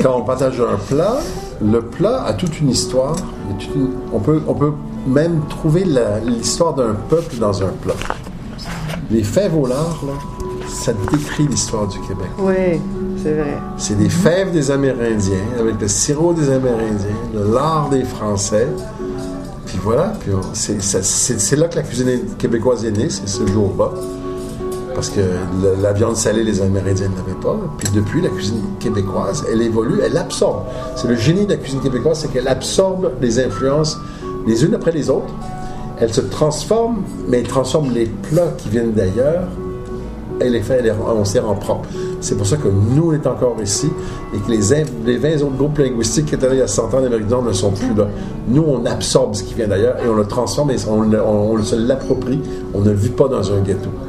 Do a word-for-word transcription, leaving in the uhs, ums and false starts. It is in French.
quand on partage un plat, le plat a toute une histoire. Toute une, on, peut, on peut même trouver la, l'histoire d'un peuple dans un plat. Les fèves au lard, là, ça décrit l'histoire du Québec. Oui, c'est vrai. C'est des fèves des Amérindiens, avec le sirop des Amérindiens, le lard des Français. Puis voilà, puis on, c'est, c'est, c'est, c'est là que la cuisine québécoise est née, c'est ce jour-là. Parce que le, la viande salée, les Amérindiens ne l'avaient pas. Puis depuis, la cuisine québécoise, elle évolue, elle absorbe. C'est le génie de la cuisine québécoise, c'est qu'elle absorbe les influences les unes après les autres. Elle se transforme, mais elle transforme les plats qui viennent d'ailleurs. Elle les fait, elle les, on s'y rend propre. C'est pour ça que nous, on est encore ici et que les, les vingt autres groupes linguistiques qui étaient là il y a cent ans en Amérique du Nord ne sont plus là. Nous, on absorbe ce qui vient d'ailleurs et on le transforme et on, on, on se l'approprie. On ne vit pas dans un ghetto.